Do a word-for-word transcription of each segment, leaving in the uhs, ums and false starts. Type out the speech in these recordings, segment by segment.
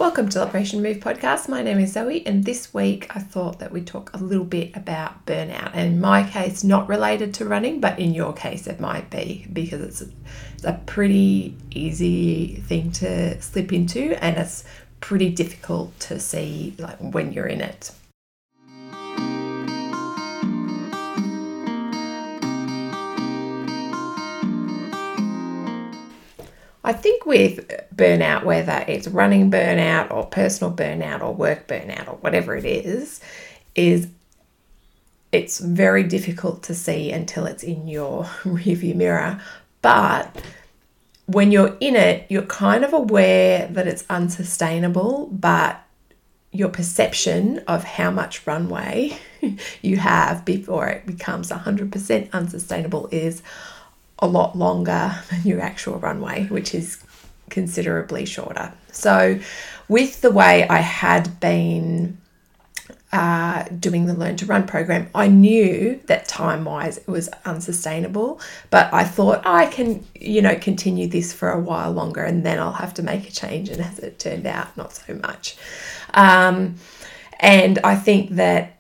Welcome to the Operation Move podcast. My name is Zoe, and this week I thought that we'd talk a little bit about burnout. And in my case, not related to running, but in your case, it might be, because it's a, it's a pretty easy thing to slip into, and it's pretty difficult to see like when you're in it. I think with burnout, whether it's running burnout or personal burnout or work burnout or whatever it is, is it's very difficult to see until it's in your rearview mirror. But when you're in it, you're kind of aware that it's unsustainable, but your perception of how much runway you have before it becomes one hundred percent unsustainable is a lot longer than your actual runway, which is considerably shorter. So with the way I had been uh, doing the Learn to Run program, I knew that time-wise it was unsustainable, but I thought I can, you know, continue this for a while longer and then I'll have to make a change. And as it turned out, not so much. Um, and I think that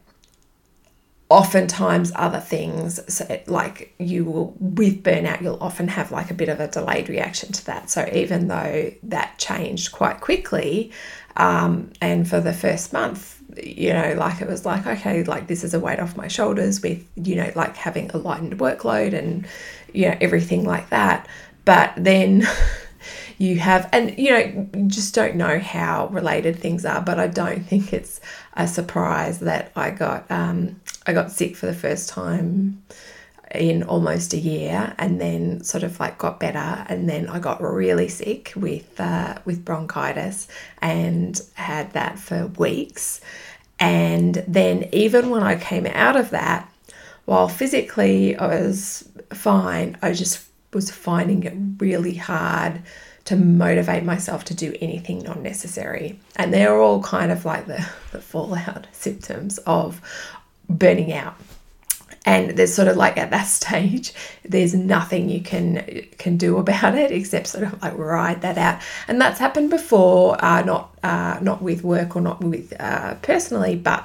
oftentimes other things, so like you will, with burnout, you'll often have like a bit of a delayed reaction to that. So even though that changed quite quickly, um, and for the first month, you know, like it was like, okay, like this is a weight off my shoulders with, you know, like having a lightened workload and, you know, everything like that. But then you have, and you know, you just don't know how related things are, but I don't think it's a surprise that I got, um, I got sick for the first time in almost a year, and then sort of like got better, and then I got really sick with uh, with bronchitis and had that for weeks. And then even when I came out of that, while physically I was fine, I just was finding it really hard to motivate myself to do anything non-necessary. And they're all kind of like the, the fallout symptoms of burning out. And there's sort of like at that stage, there's nothing you can can do about it except sort of like ride that out. And that's happened before, uh, not uh, not with work or not with uh, personally, but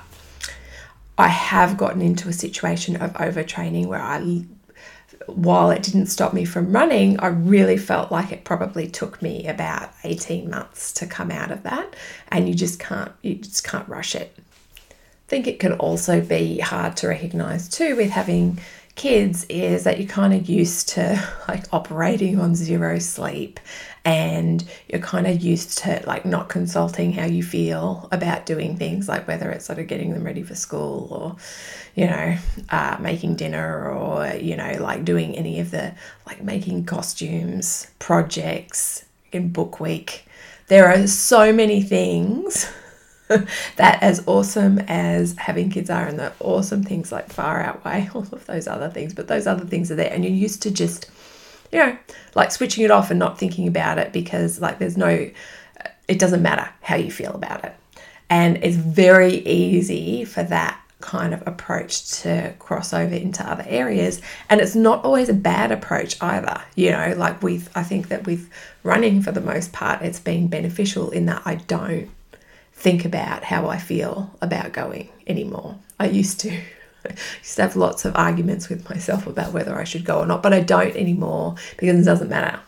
I have gotten into a situation of overtraining where I, while it didn't stop me from running, I really felt like it probably took me about eighteen months to come out of that. And you just can't, you just can't rush it. I think it can also be hard to recognize too with having kids is that you're kind of used to like operating on zero sleep, and you're kind of used to like not consulting how you feel about doing things, like whether it's sort of getting them ready for school or, you know, uh, making dinner or, you know, like doing any of the like making costumes, projects in book week. There are so many things that, as awesome as having kids are, and the awesome things like far outweigh all of those other things, but those other things are there, and you're used to just, you know, like switching it off and not thinking about it, because like there's no, it doesn't matter how you feel about it. And it's very easy for that kind of approach to cross over into other areas. And it's not always a bad approach either. You know, like with, I think that with running for the most part, it's been beneficial in that I don't think about how I feel about going anymore. I used to. I used to have lots of arguments with myself about whether I should go or not, but I don't anymore because it doesn't matter.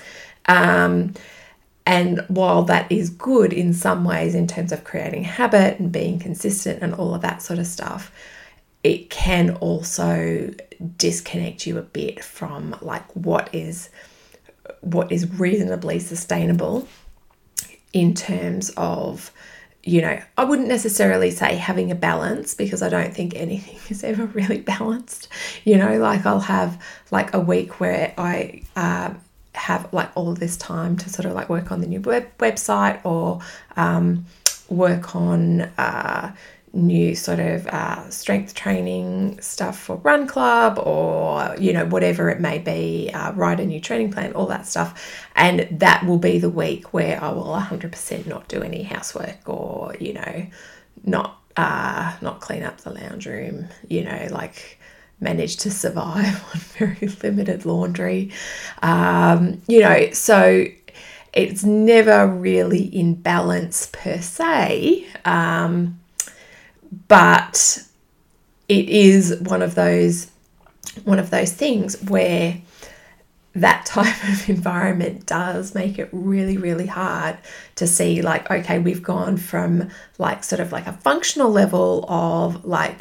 Um, and while that is good in some ways in terms of creating habit and being consistent and all of that sort of stuff, it can also disconnect you a bit from like what is what is reasonably sustainable in terms of, you know, I wouldn't necessarily say having a balance, because I don't think anything is ever really balanced. You know, like I'll have like a week where I uh, have like all of this time to sort of like work on the new web website or um, work on uh, new sort of uh, strength training stuff for Run Club, or, you know, whatever it may be, uh, write a new training plan, all that stuff. And that will be the week where I will one hundred percent not do any housework, or, you know, not uh, not clean up the lounge room, you know, like manage to survive on very limited laundry. Um, you know, so it's never really in balance per se, um, but it is one of those one of those things where that type of environment does make it really, really hard to see, like, okay, we've gone from like sort of like a functional level of like,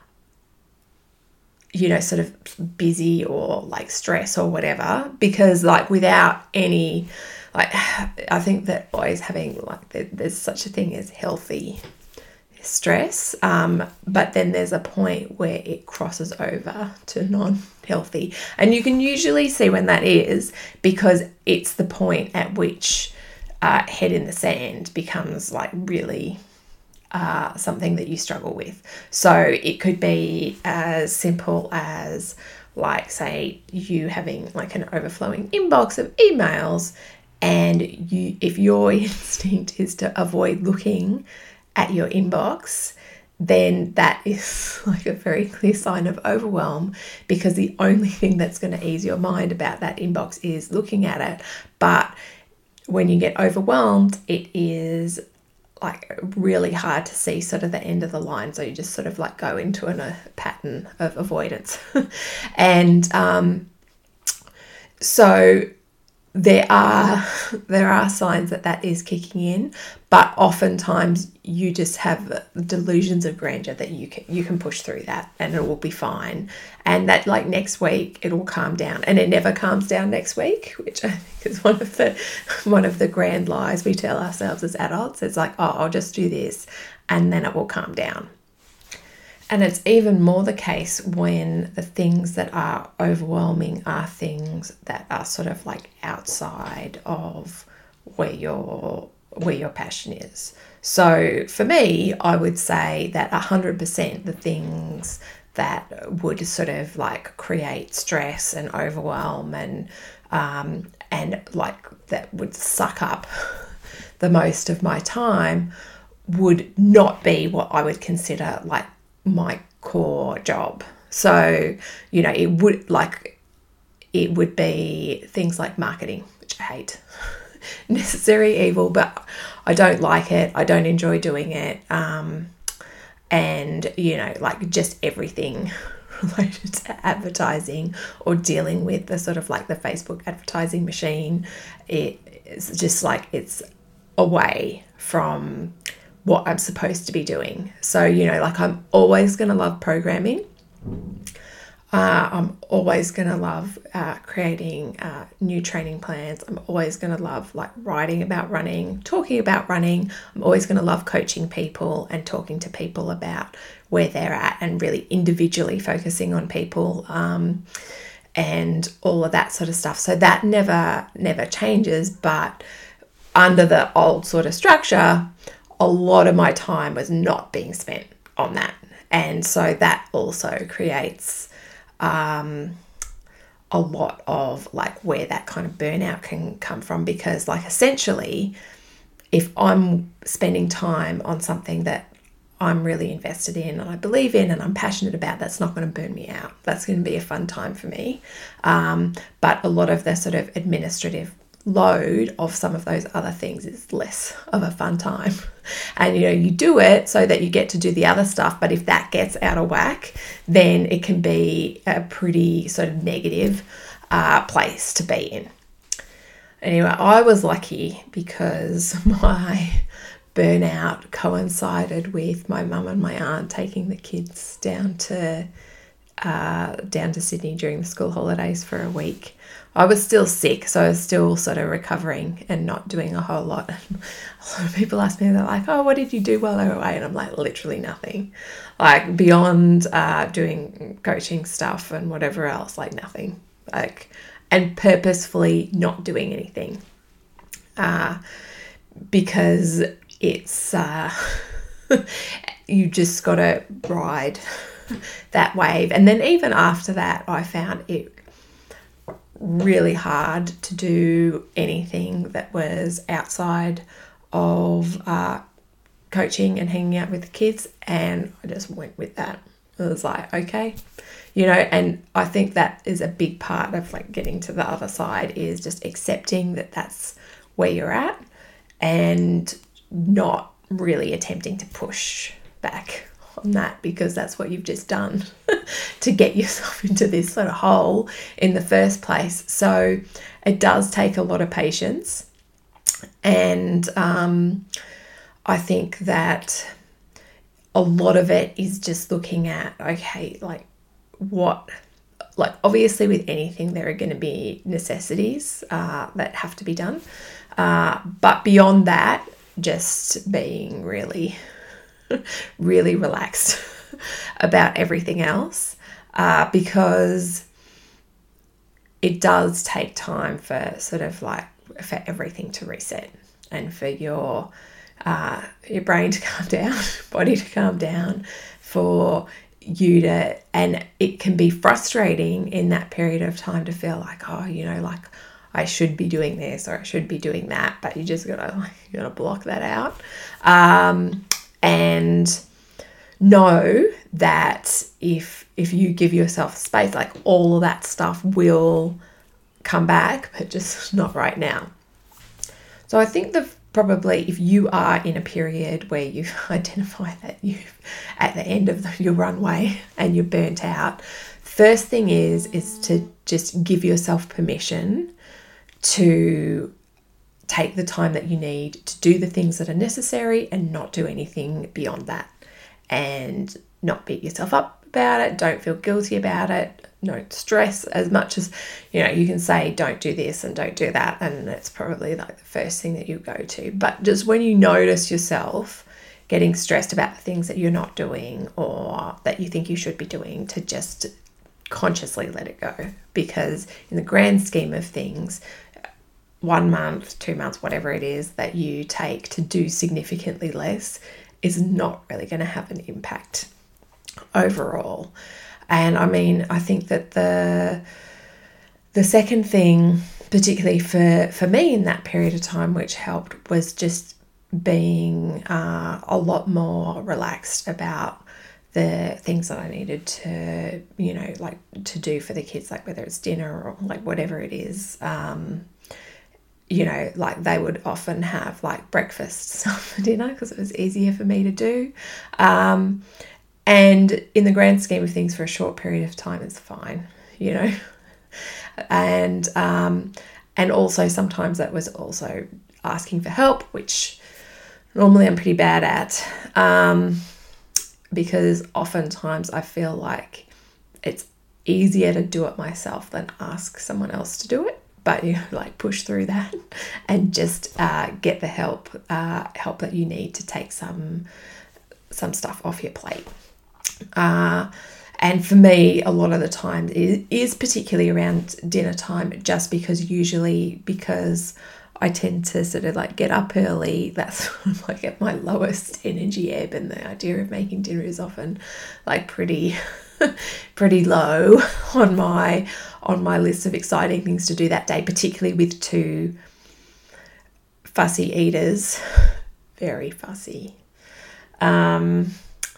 you know, sort of busy or like stress or whatever, because like without any, like, I think that always having like, there, there's such a thing as healthy stress, um, but then there's a point where it crosses over to non-healthy, and you can usually see when that is, because it's the point at which uh, head in the sand becomes like really uh, something that you struggle with. So it could be as simple as, like, say you having like an overflowing inbox of emails, and you, if your instinct is to avoid looking at your inbox, then that is like a very clear sign of overwhelm, because the only thing that's going to ease your mind about that inbox is looking at it. But when you get overwhelmed, it is like really hard to see sort of the end of the line. So you just sort of like go into an, a pattern of avoidance. and um, so there are there are signs that that is kicking in, but oftentimes you just have delusions of grandeur that you can you can push through that and it will be fine, and that like next week it will calm down, and it never calms down next week, which I think is one of the one of the grand lies we tell ourselves as adults. It's like, oh, I'll just do this and then it will calm down. And it's even more the case when the things that are overwhelming are things that are sort of like outside of where your where your passion is. So for me, I would say that one hundred percent the things that would sort of like create stress and overwhelm and um, and like that would suck up the most of my time would not be what I would consider like my core job. So, you know, it would like it would be things like marketing, which I hate. Necessary evil, but I don't like it. I don't enjoy doing it. Um, and, you know, like just everything related to advertising or dealing with the sort of like the Facebook advertising machine. It's just like it's away from what I'm supposed to be doing. So, you know, like I'm always going to love programming. Uh, I'm always going to love uh, creating uh, new training plans. I'm always going to love like writing about running, talking about running. I'm always going to love coaching people and talking to people about where they're at and really individually focusing on people um, and all of that sort of stuff. So that never, never changes. But under the old sort of structure, a lot of my time was not being spent on that. And so that also creates um, a lot of like where that kind of burnout can come from, because like essentially if I'm spending time on something that I'm really invested in and I believe in and I'm passionate about, that's not going to burn me out. That's going to be a fun time for me. Um, but a lot of the sort of administrative load of some of those other things is less of a fun time. And you know, you do it so that you get to do the other stuff, but if that gets out of whack, then it can be a pretty sort of negative uh, place to be in. Anyway, I was lucky because my burnout coincided with my mum and my aunt taking the kids down to uh, down to Sydney during the school holidays for a week. I was still sick, so I was still sort of recovering and not doing a whole lot. A lot of people ask me, they're like, oh, what did you do while they were away? And I'm like, literally nothing. Like beyond uh, doing coaching stuff and whatever else, like nothing. Like, and purposefully not doing anything. Uh, because it's, uh, you just got to ride that wave. And then even after that, I found it really hard to do anything that was outside of uh, coaching and hanging out with the kids, and I just went with that. It was like, okay, you know, and I think that is a big part of like getting to the other side, is just accepting that that's where you're at and not really attempting to push back on that, because that's what you've just done to get yourself into this sort of hole in the first place. So it does take a lot of patience. And um, I think that a lot of it is just looking at, okay, like what, like obviously with anything, there are going to be necessities uh, that have to be done. Uh, but beyond that, just being really, really relaxed about everything else, uh, because it does take time for sort of like for everything to reset and for your uh, your brain to calm down, body to calm down, for you to, and it can be frustrating in that period of time to feel like, oh, you know, like I should be doing this or I should be doing that, but you just gotta like you gotta block that out, um, and know that if if you give yourself space, like all of that stuff will come back, but just not right now. So I think the probably if you are in a period where you've identified that you've at the end of the, your runway and you're burnt out, first thing is is to just give yourself permission to take the time that you need to do the things that are necessary and not do anything beyond that, and not beat yourself up about it. Don't feel guilty about it. Don't stress as much as, you know, you can say don't do this and don't do that, and it's probably like the first thing that you go to. But just when you notice yourself getting stressed about the things that you're not doing or that you think you should be doing, to just consciously let it go, because in the grand scheme of things, one month, two months, whatever it is that you take to do significantly less is not really going to have an impact overall. And I mean, I think that the the second thing, particularly for, for me in that period of time, which helped, was just being uh, a lot more relaxed about the things that I needed to, you know, like to do for the kids, like whether it's dinner or like whatever it is. Um, you know, like they would often have like breakfast for dinner because it was easier for me to do. Um, and in the grand scheme of things, for a short period of time, it's fine, you know. and um, and also sometimes that was also asking for help, which normally I'm pretty bad at, um, because oftentimes I feel like it's easier to do it myself than ask someone else to do it. But you know, like push through that and just uh, get the help uh, help that you need to take some some stuff off your plate. Uh, and for me, a lot of the time it is particularly around dinner time, just because usually because I tend to sort of like get up early, that's sort of like at my lowest energy ebb, and the idea of making dinner is often like pretty pretty low on my on my list of exciting things to do that day, particularly with two fussy eaters, very fussy. Um,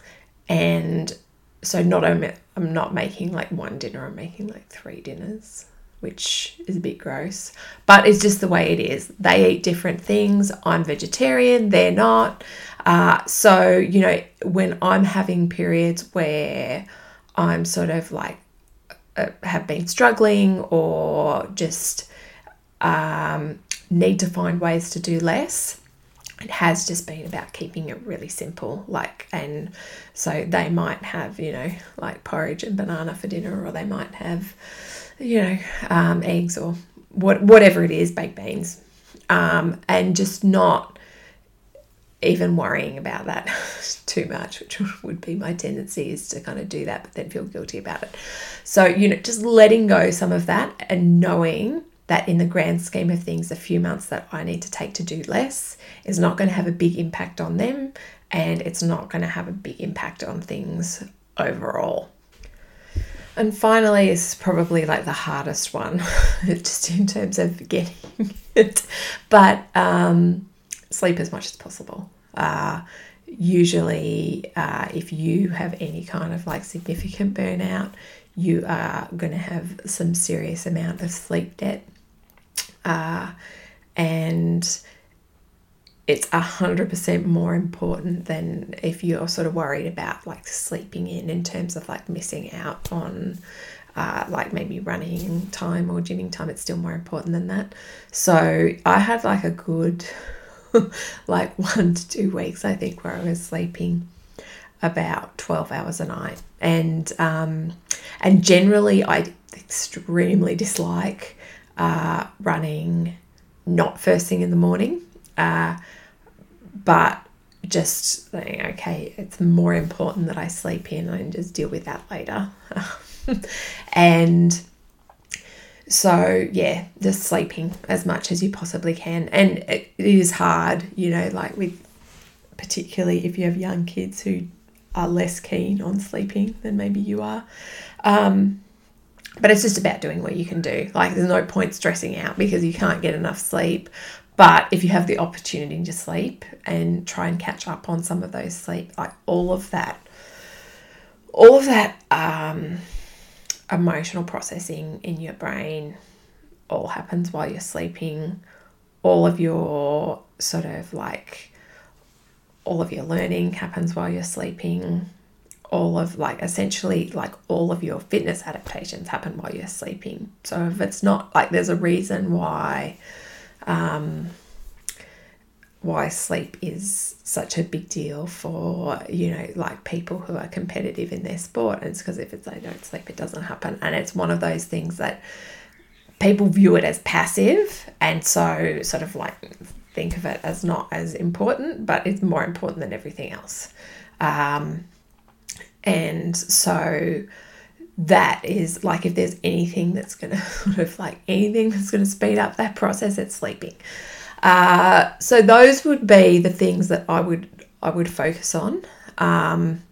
and so not only I'm not making like one dinner, I'm making like three dinners, which is a bit gross, but it's just the way it is. They eat different things. I'm vegetarian, they're not. Uh, so, you know, when I'm having periods where I'm sort of like uh, have been struggling or just um, need to find ways to do less, it has just been about keeping it really simple. Like, and so they might have, you know, like porridge and banana for dinner, or they might have, you know, um, eggs or what, whatever it is, baked beans, um, and just not even worrying about that too much, which would be my tendency, is to kind of do that but then feel guilty about it. So, you know, just letting go some of that and knowing that in the grand scheme of things, a few months that I need to take to do less is not going to have a big impact on them, and it's not going to have a big impact on things overall. And finally, is probably like the hardest one, just in terms of getting it, but um, sleep as much as possible. Uh, usually, uh, if you have any kind of like significant burnout, you are going to have some serious amount of sleep debt. Uh, and it's a hundred percent more important than if you're sort of worried about like sleeping in in terms of like missing out on uh, like maybe running time or gymming time. It's still more important than that. So I had like a good like one to two weeks, I think, where I was sleeping about twelve hours a night. And um, and generally I extremely dislike uh, running not first thing in the morning. Uh, but just saying, okay, it's more important that I sleep in and just deal with that later. And so, yeah, just sleeping as much as you possibly can. And it, it is hard, you know, like with, particularly if you have young kids who are less keen on sleeping than maybe you are. Um, but it's just about doing what you can do. Like, there's no point stressing out because you can't get enough sleep. But if you have the opportunity to sleep and try and catch up on some of those sleep, like all of that, all of that um, emotional processing in your brain all happens while you're sleeping. All of your sort of like, all of your learning happens while you're sleeping. All of like, essentially like all of your fitness adaptations happen while you're sleeping. So if it's not like, there's a reason why Um, why sleep is such a big deal for, you know, like people who are competitive in their sport. And it's because if it's, they don't sleep, it doesn't happen. And it's one of those things that people view it as passive, and so sort of like think of it as not as important, but it's more important than everything else. Um, and so that is like, if there's anything that's going to sort of like anything that's going to speed up that process, it's sleeping. Uh, so those would be the things that I would, I would focus on. Um,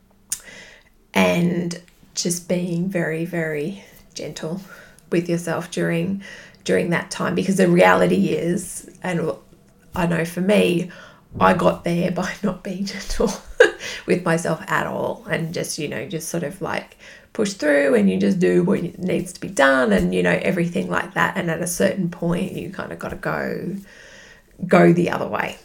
and just being very, very gentle with yourself during, during that time, because the reality is, and I know for me, I got there by not being gentle with myself at all, and just, you know, just sort of like push through, and you just do what needs to be done, and, you know, everything like that. And at a certain point, you kind of got to go, go the other way.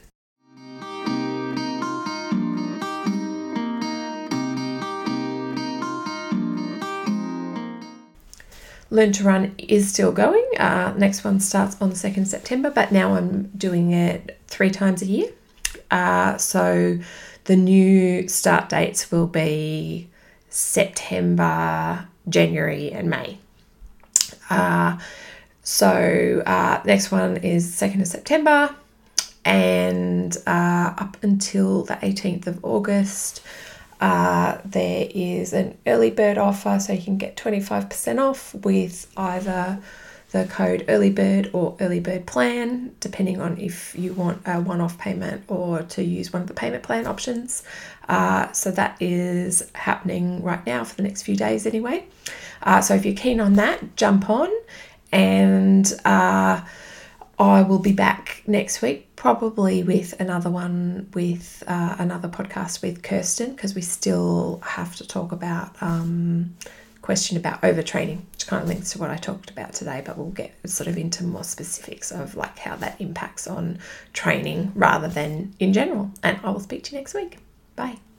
Learn to Run is still going. Uh, next one starts on the second of September, but now I'm doing it three times a year. Uh, so the new start dates will be September, January and May. Uh, so uh, next one is second of September, and uh, up until the eighteenth of August, uh, there is an early bird offer, so you can get twenty-five percent off with either the code early bird or early bird plan, depending on if you want a one-off payment or to use one of the payment plan options. Uh, so that is happening right now for the next few days anyway. Uh, so if you're keen on that, jump on, and uh, I will be back next week, probably with another one with uh, another podcast with Kirsten, because we still have to talk about um, question about overtraining, which kind of links to what I talked about today, but we'll get sort of into more specifics of like how that impacts on training rather than in general. And I will speak to you next week. Bye.